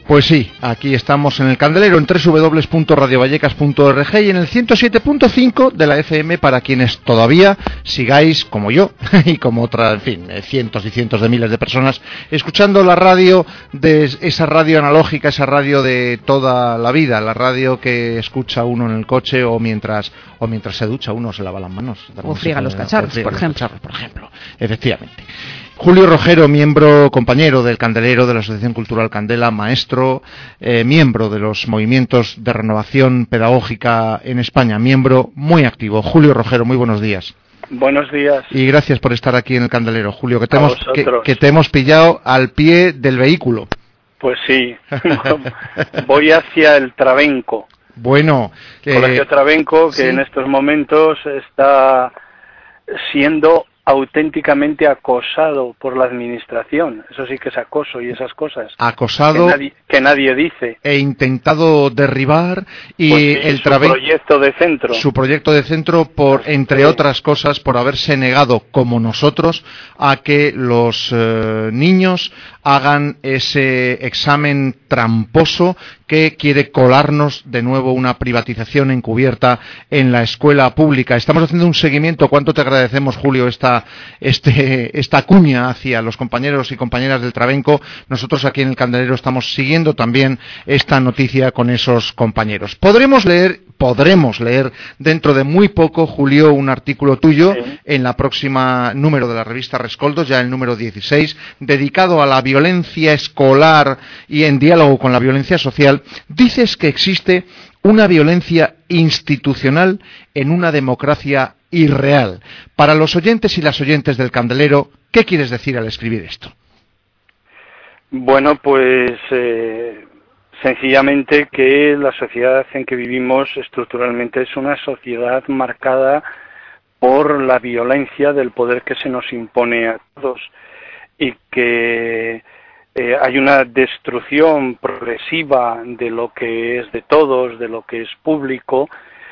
Pues sí, aquí estamos en el Candelero, en www.radiovallecas.org y en el 107.5 de la FM para quienes todavía sigáis, como yo, y como otras, en fin, cientos y cientos de miles de personas, escuchando la radio, de esa radio analógica, esa radio de toda la vida, la radio que escucha uno en el coche o mientras se ducha uno, se lava las manos. O friega los cacharros, por ejemplo. Efectivamente. Julio Rogero, compañero del Candelero, de la Asociación Cultural Candela, maestro, miembro de los movimientos de renovación pedagógica en España, miembro muy activo. Julio Rogero, muy buenos días. Buenos días. Y gracias por estar aquí en el Candelero, Julio, que te hemos pillado al pie del vehículo. Pues sí, voy hacia el Trabenco. Bueno. Colegio Trabenco, que sí, en estos momentos está siendo auténticamente acosado por la administración. Eso sí que es acoso y esas cosas. Acosado. Que nadie dice. E intentado derribar y pues sí, el su proyecto de centro por, entre otras cosas, por haberse negado, como nosotros, a que los niños hagan ese examen tramposo que quiere colarnos de nuevo una privatización encubierta en la escuela pública. Estamos haciendo un seguimiento. ¿Cuánto te agradecemos, Julio, esta cuña hacia los compañeros y compañeras del Trabenco? Nosotros aquí en el Candelero estamos siguiendo también esta noticia con esos compañeros. Podremos leer dentro de muy poco, Julio, un artículo tuyo en la próxima número de la revista Rescoldos, ya el número 16, dedicado a la violencia escolar y en diálogo con la violencia social. Dices que existe una violencia institucional en una democracia irreal. Para los oyentes y las oyentes del Candelero, ¿qué quieres decir al escribir esto? Bueno, pues sencillamente que la sociedad en que vivimos estructuralmente es una sociedad marcada por la violencia del poder que se nos impone a todos y que hay una destrucción progresiva de lo que es de todos, de lo que es público,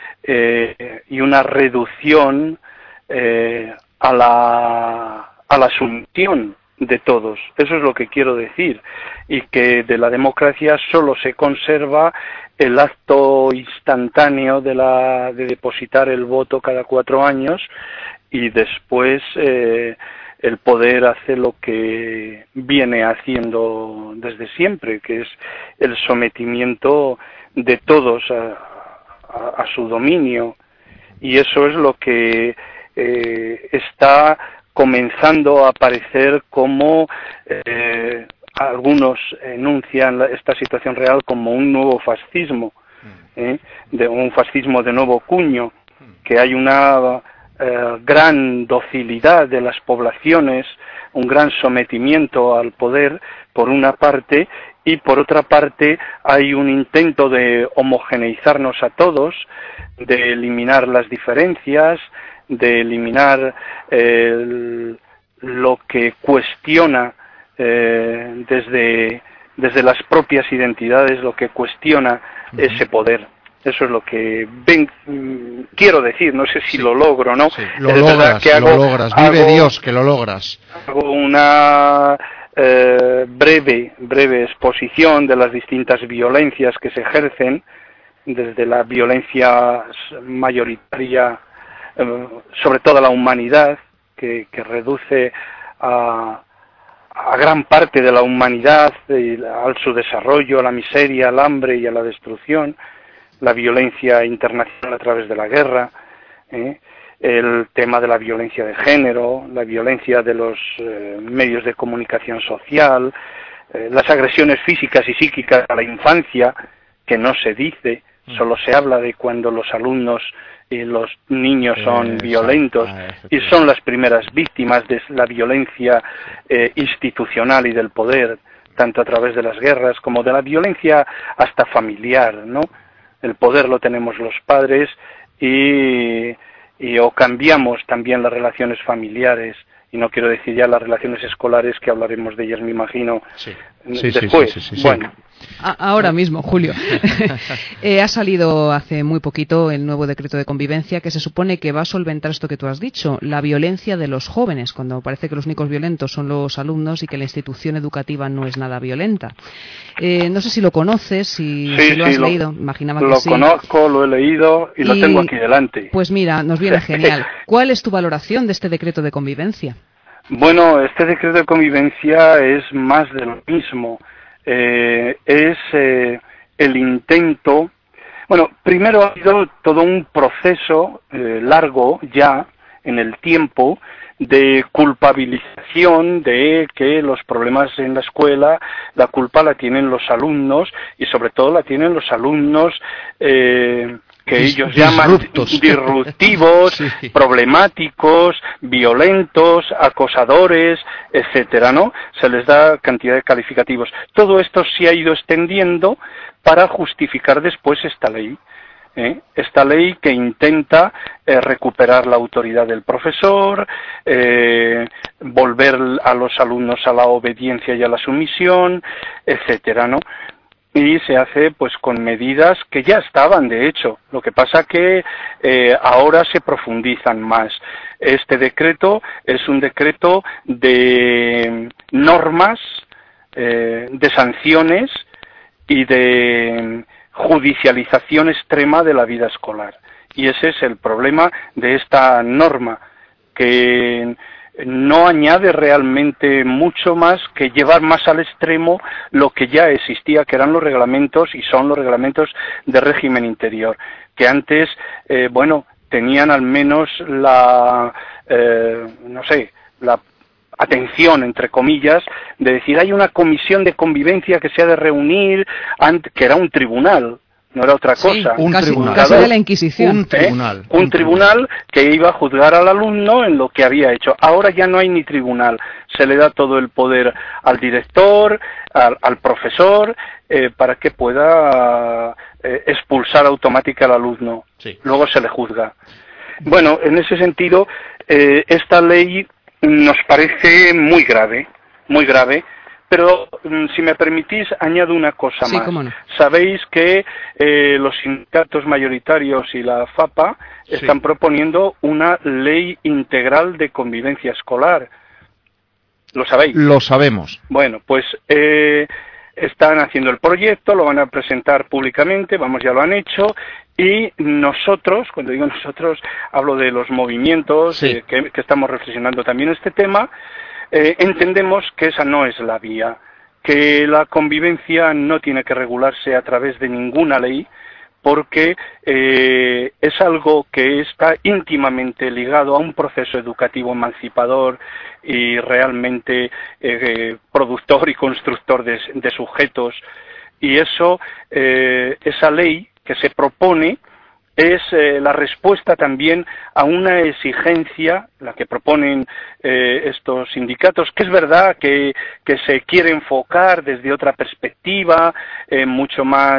y una reducción a la sumisión de todos. Eso es lo que quiero decir, y que de la democracia solo se conserva el acto instantáneo de depositar el voto cada 4 años y después el poder hace lo que viene haciendo desde siempre, que es el sometimiento de todos a su dominio, y eso es lo que está comenzando a aparecer como algunos enuncian esta situación real como un nuevo fascismo, de un fascismo de nuevo cuño, que hay una gran docilidad de las poblaciones, un gran sometimiento al poder por una parte, y por otra parte hay un intento de homogeneizarnos a todos, de eliminar las diferencias, de eliminar lo que cuestiona desde las propias identidades, lo que cuestiona ese poder. Eso es lo que quiero decir, no sé si lo logro, ¿no? Sí, lo logras, vive Dios que lo logras. Hago una breve exposición de las distintas violencias que se ejercen, desde la violencia mayoritaria sobre toda la humanidad, que reduce a gran parte de la humanidad a su desarrollo, a la miseria, al hambre y a la destrucción, la violencia internacional a través de la guerra, el tema de la violencia de género, la violencia de los medios de comunicación social, las agresiones físicas y psíquicas a la infancia, que no se dice, solo se habla de cuando los alumnos y los niños son violentos y son las primeras víctimas de la violencia institucional y del poder, tanto a través de las guerras como de la violencia hasta familiar, ¿no? El poder lo tenemos los padres y o cambiamos también las relaciones familiares, y no quiero decir ya las relaciones escolares, que hablaremos de ellas, me imagino, después. Sí. Bueno, Ahora mismo, Julio. Ha salido hace muy poquito el nuevo decreto de convivencia que se supone que va a solventar esto que tú has dicho, la violencia de los jóvenes, cuando parece que los únicos violentos son los alumnos y que la institución educativa no es nada violenta. No sé si lo conoces, si lo has leído. Imaginaba que sí. Lo conozco, lo he leído y lo tengo aquí delante. Pues mira, nos viene genial. ¿Cuál es tu valoración de este decreto de convivencia? Bueno, este decreto de convivencia es más de lo mismo. Es el intento. Bueno, primero ha habido todo un proceso largo ya en el tiempo de culpabilización de que los problemas en la escuela, la culpa la tienen los alumnos y sobre todo la tienen los alumnos que ellos llaman disruptivos, sí, problemáticos, violentos, acosadores, etcétera, ¿no? Se les da cantidad de calificativos. Todo esto se ha ido extendiendo para justificar después esta ley. Esta ley que intenta recuperar la autoridad del profesor, volver a los alumnos a la obediencia y a la sumisión, etcétera, ¿no? Y se hace pues con medidas que ya estaban, de hecho. Lo que pasa que ahora se profundizan más. Este decreto es un decreto de normas, de sanciones y de judicialización extrema de la vida escolar. Y ese es el problema de esta norma, que no añade realmente mucho más que llevar más al extremo lo que ya existía, que eran los reglamentos, y son los reglamentos de régimen interior, que antes, tenían al menos la atención, entre comillas, de decir hay una comisión de convivencia que se ha de reunir, que era un tribunal, no era otra cosa. Casi de la Inquisición. Un tribunal que iba a juzgar al alumno en lo que había hecho. Ahora ya no hay ni tribunal, se le da todo el poder al director, al profesor, para que pueda expulsar automáticamente al alumno. Sí. Luego se le juzga. Bueno, en ese sentido, esta ley nos parece muy grave, pero si me permitís añado una cosa más. Cómo no. Sabéis que los sindicatos mayoritarios y la FAPA están proponiendo una ley integral de convivencia escolar. ¿Lo sabéis? Lo sabemos. Bueno, pues están haciendo el proyecto, lo van a presentar públicamente, ya lo han hecho. Y nosotros, cuando digo nosotros, hablo de los movimientos que estamos reflexionando también este tema, entendemos que esa no es la vía, que la convivencia no tiene que regularse a través de ninguna ley, porque es algo que está íntimamente ligado a un proceso educativo emancipador y realmente productor y constructor de sujetos, y eso, esa ley que se propone es la respuesta también a una exigencia, la que proponen estos sindicatos, que es verdad que se quiere enfocar desde otra perspectiva, mucho más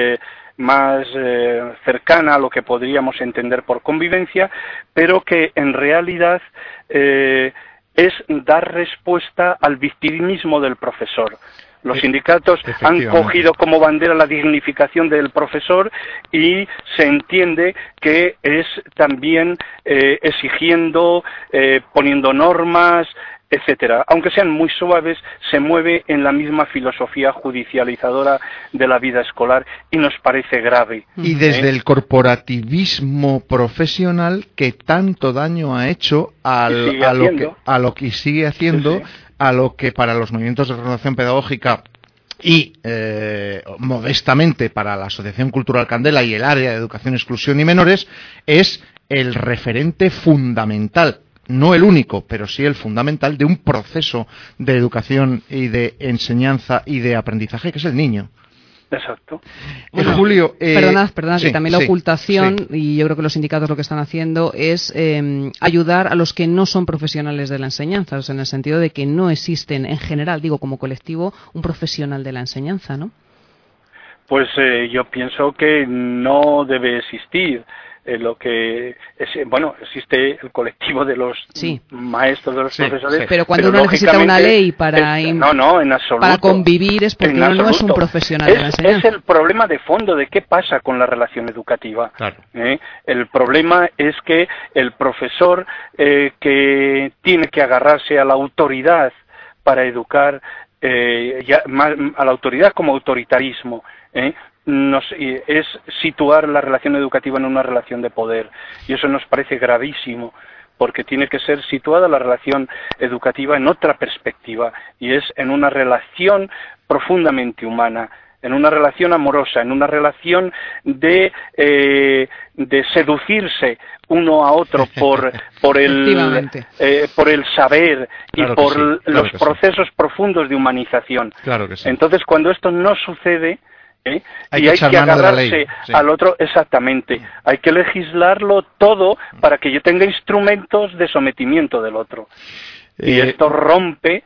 cercana a lo que podríamos entender por convivencia, pero que en realidad es dar respuesta al victimismo del profesor. Los sindicatos han cogido como bandera la dignificación del profesor y se entiende que es también exigiendo, poniendo normas, etcétera. Aunque sean muy suaves, se mueve en la misma filosofía judicializadora de la vida escolar y nos parece grave. Y desde el corporativismo profesional que tanto daño ha hecho a lo que sigue haciendo. Sí. A lo que para los movimientos de renovación pedagógica y modestamente para la Asociación Cultural Candela y el área de educación, exclusión y menores es el referente fundamental, no el único, pero sí el fundamental de un proceso de educación y de enseñanza y de aprendizaje, que es el niño. Exacto. Bueno, Julio, perdonad, que también la ocultación, y yo creo que los sindicatos lo que están haciendo es ayudar a los que no son profesionales de la enseñanza, o sea, en el sentido de que no existen, en general, digo, como colectivo, un profesional de la enseñanza, ¿no? Pues yo pienso que no debe existir. lo que es, bueno, existe el colectivo de los maestros, de los profesores. Pero cuando uno necesita una ley para en absoluto, para convivir es porque uno no es un profesional de la enseñanza. Es el problema de fondo de qué pasa con la relación educativa. Claro. El problema es que el profesor que tiene que agarrarse a la autoridad para educar, a la autoridad como autoritarismo, es situar la relación educativa en una relación de poder, y eso nos parece gravísimo, porque tiene que ser situada la relación educativa en otra perspectiva, y es en una relación profundamente humana, en una relación amorosa, en una relación de seducirse uno a otro por el saber y por los procesos profundos de humanización. Claro que sí. Entonces, cuando esto no sucede, hay que agarrarse al otro, exactamente, hay que legislarlo todo para que yo tenga instrumentos de sometimiento del otro. Y esto rompe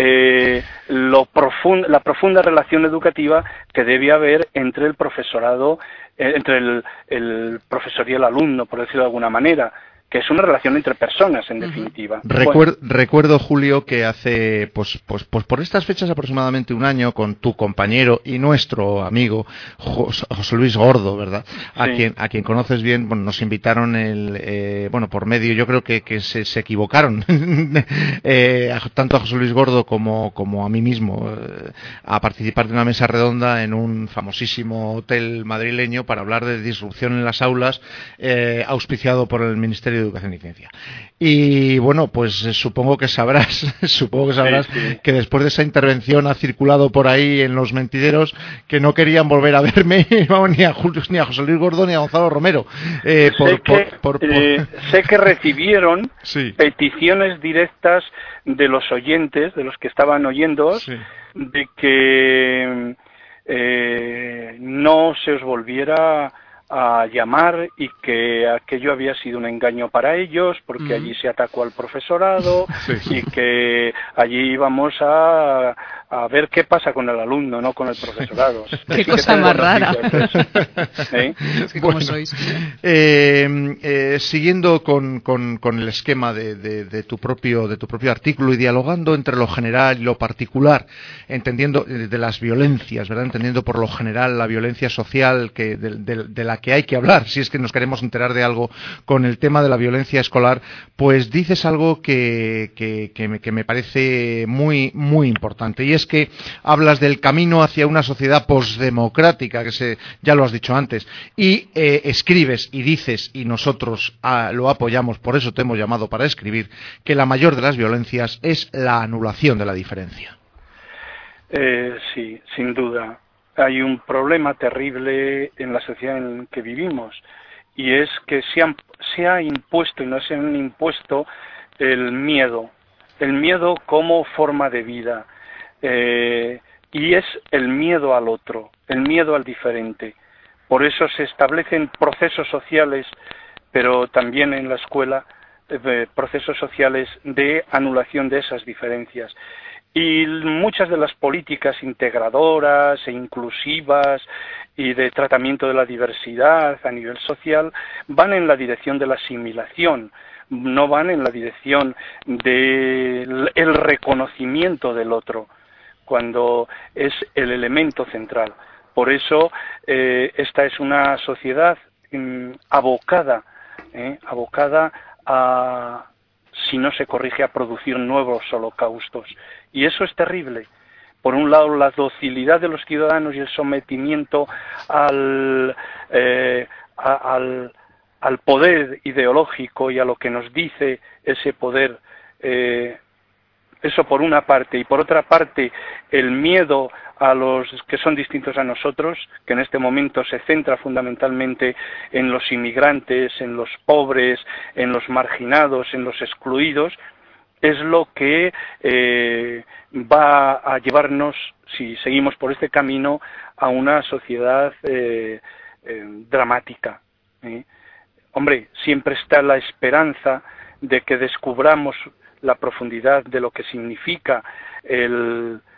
la profunda relación educativa que debe haber entre el profesorado, entre el profesor y el alumno, por decirlo de alguna manera, que es una relación entre personas, en definitiva. Recuerdo, Julio, que hace, pues por estas fechas aproximadamente un año, con tu compañero y nuestro amigo José Luis Gordo, ¿verdad? Sí. A quien conoces bien, bueno, nos invitaron por medio, yo creo que se equivocaron, tanto a José Luis Gordo como a mí mismo, a participar de una mesa redonda en un famosísimo hotel madrileño para hablar de disrupción en las aulas, auspiciado por el Ministerio de Educación y Ciencia. Y bueno, pues supongo que sabrás que después de esa intervención ha circulado por ahí en los mentideros que no querían volver a verme ni a José Luis Gordo ni a Gonzalo Romero. Sé que recibieron peticiones directas de los oyentes, de los que estaban oyendo, de que no se os volviera a llamar y que aquello había sido un engaño para ellos porque allí se atacó al profesorado y que allí íbamos a ver qué pasa con el alumno, no con el profesorado. Qué cosa más rara. Es que como sois. Siguiendo con el esquema de tu propio artículo y dialogando entre lo general y lo particular, entendiendo de las violencias, ¿verdad? Entendiendo por lo general la violencia social de la que hay que hablar, si es que nos queremos enterar de algo con el tema de la violencia escolar, pues dices algo que me parece muy, muy importante, y es que hablas del camino hacia una sociedad posdemocrática, ya lo has dicho antes, y escribes y dices, y nosotros lo apoyamos, por eso te hemos llamado para escribir, que la mayor de las violencias es la anulación de la diferencia. Sí, sin duda. Hay un problema terrible en la sociedad en que vivimos, y es que se ha impuesto y no se han impuesto el miedo como forma de vida, y es el miedo al otro, el miedo al diferente. Por eso se establecen procesos sociales, pero también en la escuela, procesos sociales de anulación de esas diferencias. Y muchas de las políticas integradoras e inclusivas y de tratamiento de la diversidad a nivel social van en la dirección de la asimilación, no van en la dirección del reconocimiento del otro, cuando es el elemento central. Por eso esta es una sociedad abocada a, si no se corrige, a producir nuevos holocaustos. Y eso es terrible. Por un lado, la docilidad de los ciudadanos y el sometimiento al poder ideológico y a lo que nos dice ese poder, eso por una parte, y por otra parte el miedo a los que son distintos a nosotros, que en este momento se centra fundamentalmente en los inmigrantes, en los pobres, en los marginados, en los excluidos, es lo que va a llevarnos, si seguimos por este camino, a una sociedad dramática. Hombre, siempre está la esperanza de que descubramos la profundidad de lo que significa el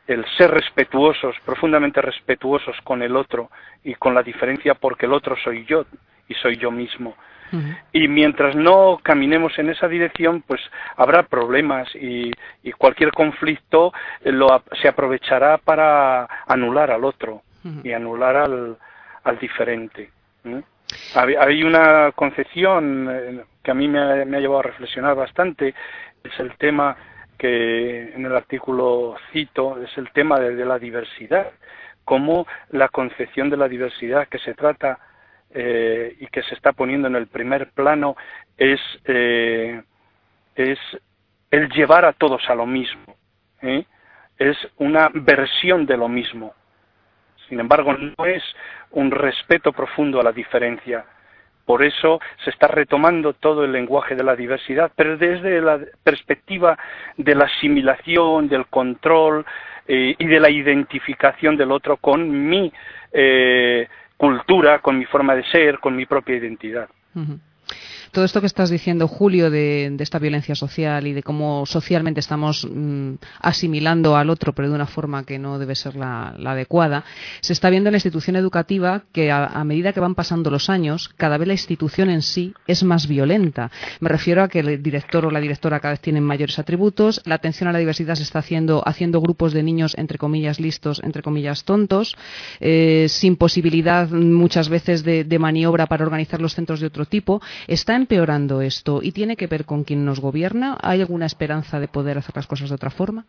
el ser respetuosos, profundamente respetuosos con el otro y con la diferencia, porque el otro soy yo y soy yo mismo. Y mientras no caminemos en esa dirección, pues habrá problemas y cualquier conflicto se aprovechará para anular al otro y anular al diferente. Hay una concepción que a mí me ha llevado a reflexionar bastante, es el tema que en el artículo cito, es el tema de la diversidad, cómo la concepción de la diversidad que se trata y que se está poniendo en el primer plano es el llevar a todos a lo mismo, es una versión de lo mismo. Sin embargo, no es un respeto profundo a la diferencia. Por eso se está retomando todo el lenguaje de la diversidad, pero desde la perspectiva de la asimilación, del control y de la identificación del otro con mi cultura, con mi forma de ser, con mi propia identidad. Todo esto que estás diciendo, Julio, de esta violencia social y de cómo socialmente estamos asimilando al otro, pero de una forma que no debe ser la adecuada, se está viendo en la institución educativa que a medida que van pasando los años, cada vez la institución en sí es más violenta. Me refiero a que el director o la directora cada vez tienen mayores atributos, la atención a la diversidad se está haciendo grupos de niños, entre comillas, listos, entre comillas, tontos, sin posibilidad muchas veces de maniobra para organizar los centros de otro tipo. Está empeorando esto y tiene que ver con quien nos gobierna. ¿Hay alguna esperanza de poder hacer las cosas de otra forma?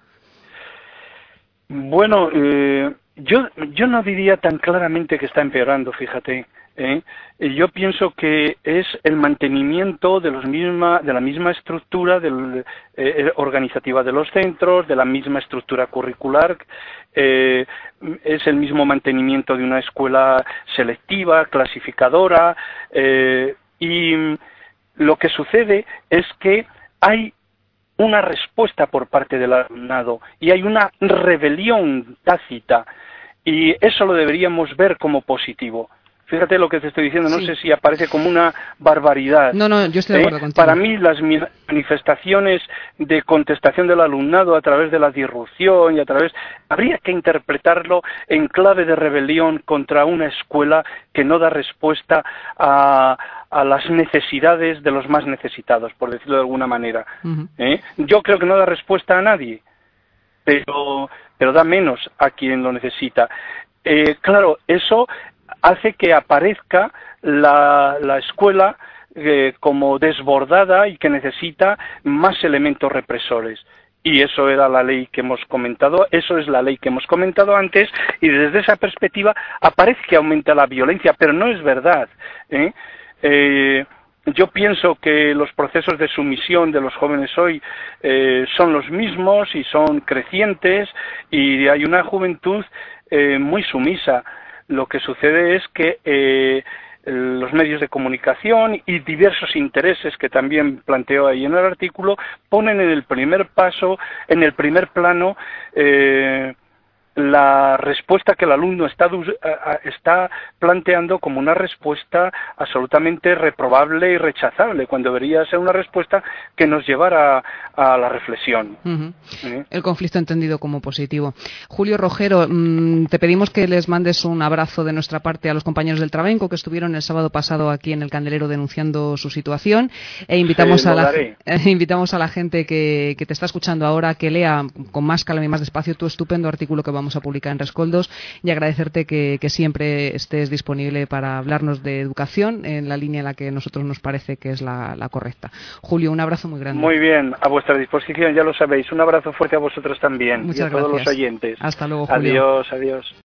Bueno, yo no diría tan claramente que está empeorando, fíjate. Yo pienso que es el mantenimiento de la misma estructura organizativa de los centros, de la misma estructura curricular, es el mismo mantenimiento de una escuela selectiva, clasificadora, y lo que sucede es que hay una respuesta por parte del alumnado y hay una rebelión tácita, y eso lo deberíamos ver como positivo. Fíjate lo que te estoy diciendo, no sé si aparece como una barbaridad. No, yo estoy de acuerdo contigo. Para mí las manifestaciones de contestación del alumnado a través de la disrupción habría que interpretarlo en clave de rebelión contra una escuela que no da respuesta a las necesidades de los más necesitados, por decirlo de alguna manera. Yo creo que no da respuesta a nadie, pero da menos a quien lo necesita. Claro, eso hace que aparezca la escuela como desbordada y que necesita más elementos represores. Y eso era la ley que hemos comentado, eso es la ley que hemos comentado antes, y desde esa perspectiva aparece que aumenta la violencia, pero no es verdad. Yo pienso que los procesos de sumisión de los jóvenes hoy son los mismos y son crecientes, y hay una juventud muy sumisa. Lo que sucede es que los medios de comunicación y diversos intereses que también planteo ahí en el artículo ponen en el primer plano la respuesta que el alumno está planteando como una respuesta absolutamente reprobable y rechazable, cuando debería ser una respuesta que nos llevara a la reflexión. El conflicto entendido como positivo. Julio Rojero, te pedimos que les mandes un abrazo de nuestra parte a los compañeros del Trabenco que estuvieron el sábado pasado aquí en el Candelero denunciando su situación, e invitamos a la gente que te está escuchando ahora que lea con más calma y más despacio tu estupendo artículo que vamos a publicar en Rescoldos, y agradecerte que siempre estés disponible para hablarnos de educación en la línea en la que a nosotros nos parece que es la correcta. Julio, un abrazo muy grande. Muy bien, a vuestra disposición, ya lo sabéis. Un abrazo fuerte a vosotros también. Muchas y a todos gracias. Los oyentes. Hasta luego, Julio. Adiós.